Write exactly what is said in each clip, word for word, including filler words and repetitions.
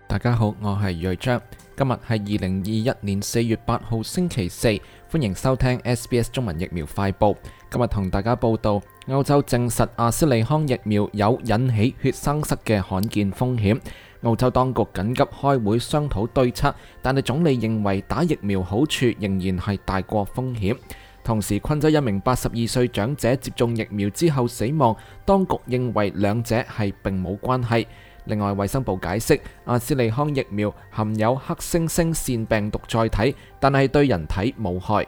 大家好，我係瑞章，今日係二零二一年四月八號星期四，歡迎收聽 S B S 中文疫苗快報。今日同大家報道，歐洲證實阿斯利康疫苗有引起血栓塞嘅罕見風險。澳洲當局緊急開會商討對策，但係總理認為打疫苗好處仍然係大過風險。同時，昆州一名八十二歲長者接種疫苗之後死亡，當局認為兩者係並冇關係。另外，衛生部解釋，阿斯利康疫苗含有黑猩猩腺病毒載體，但係對人體無害。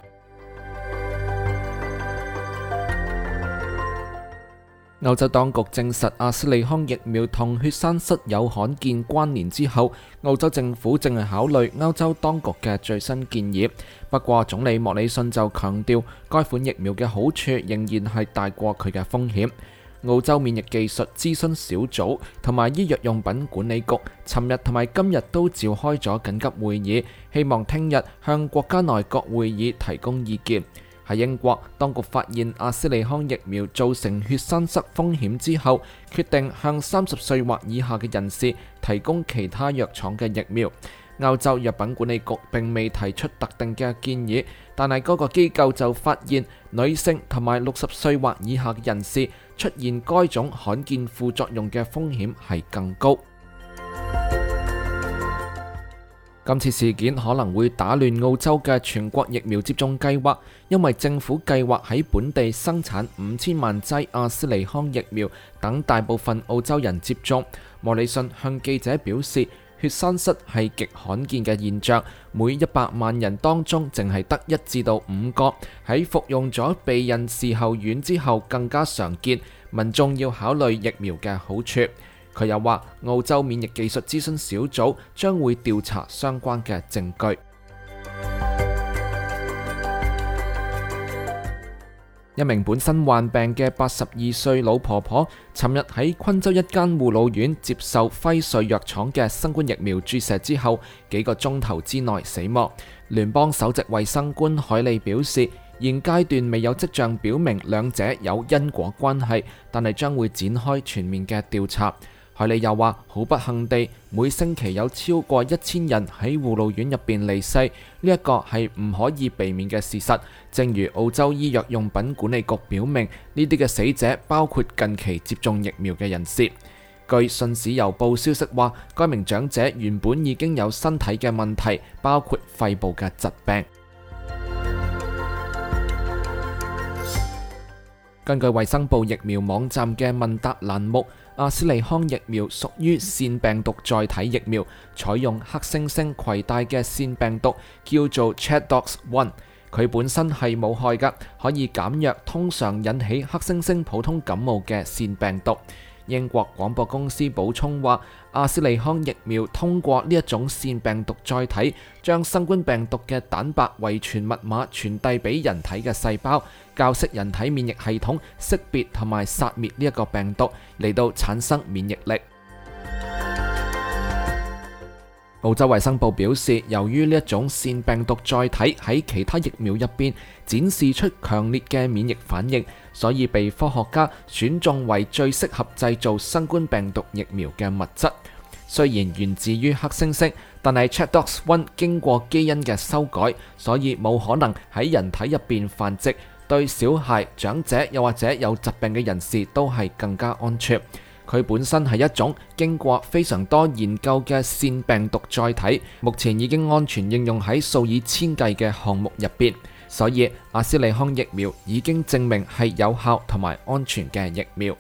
歐洲當局證實阿斯利康疫苗同血栓塞有罕見關聯之後，澳洲政府正係考慮歐洲當局嘅最新建議。不過，總理莫里遜就強調，該款疫苗嘅好處仍然係大過佢嘅風險。澳洲免疫技術諮詢小組同埋醫藥用品管理局尋日同埋今日都召開咗緊急會議，希望聽日向國家內閣會議提供意見。喺英國，當局發現阿斯利康疫苗造成血栓塞風險之後，決定向三十歲或以下嘅人士提供其他藥廠嘅疫苗。歐洲藥品管理局並未提出特定嘅建議，但係嗰個機構就發現女性同埋六十歲或以下嘅人士出現該種罕見副作用嘅風險係更高。今次事件可能會打亂澳洲嘅全國疫苗接種計劃，因為政府計劃喺本地生產五千萬劑阿斯利康疫苗，等大部分澳洲人接種。莫里遜向記者表示，血栓塞係極罕見嘅現象，每一百萬人當中淨係得一至到五個。喺服用咗避孕事後丸之後更加常見，民眾要考慮疫苗嘅好處。佢又話，澳洲免疫技術諮詢小組將會調查相關嘅證據。一名本身患病嘅八十二歲老婆婆，尋日喺昆州一間護老院接受輝瑞藥廠嘅新冠疫苗注射之後，幾個鐘頭之內死亡。聯邦首席衛生官海利表示，現階段未有跡象表明兩者有因果關係，但係將會展開全面嘅調查。海利又話，好不幸地，每星期有超過一千人喺護老院入邊離世，呢一個係唔可以避免嘅事實。正如澳洲醫藥用品管理局表明，呢啲嘅死者包括近期接種疫苗嘅人士。據《信使郵報》消息話，該名長者原本已經有身體嘅問題，包括肺部嘅疾病。根據衛生部疫苗網站嘅問答欄目，阿斯利康疫苗屬於腺病毒載體疫苗，採用黑猩猩攜帶嘅腺病毒，叫做 Chadox 一。佢本身係冇害㗎，可以減弱通常引起黑猩猩普通感冒嘅腺病毒。英國廣播公司補充話，阿斯利康疫苗通過呢一種腺病毒載體，將新冠病毒嘅蛋白遺傳密碼傳遞俾人體嘅細胞，教識人體免疫系統識別同埋殺滅呢一個病毒，嚟到產生免疫力。澳洲衛生部表示，由於呢一種腺病毒載體喺其他疫苗入邊展示出強烈嘅免疫反應，所以被科學家選中為最適合製造新冠病毒疫苗嘅物質。雖然源自於黑猩猩，但係 Chadox 一經過基因嘅修改，所以冇可能喺人體入邊繁殖，對小孩、長者又或者有疾病嘅人士都係更加安全。佢本身係一種經過非常多研究嘅腺病毒載體，目前已經安全應用喺數以千計嘅項目入邊，所以阿斯利康疫苗已經證明係有效同埋安全嘅疫苗。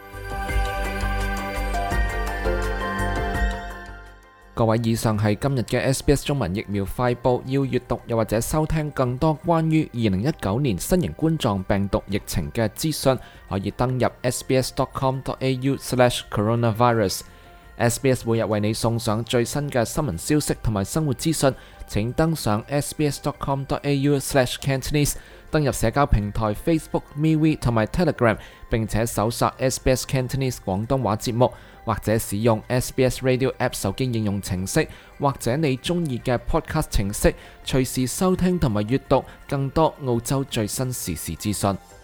各位，以上係今日嘅 S B S 中文疫苗快報。要閱讀又或者收聽更多關於二零一九年新型冠狀病毒疫情嘅資訊，可以登入 s b s dot com dot a u slash coronavirus。S B S 每日為你送上最新嘅新聞消息同埋生活資訊，請登上 s b s dot com dot a u slash cantonese， 登入社交平台 Facebook、MeWe 同埋 Telegram， 並且搜索 S B S Cantonese 廣東話節目，或者使用 S B S Radio App 手機應用程式，或者你中意嘅 Podcast 程式，隨時收聽同埋閱讀更多澳洲最新時事資訊。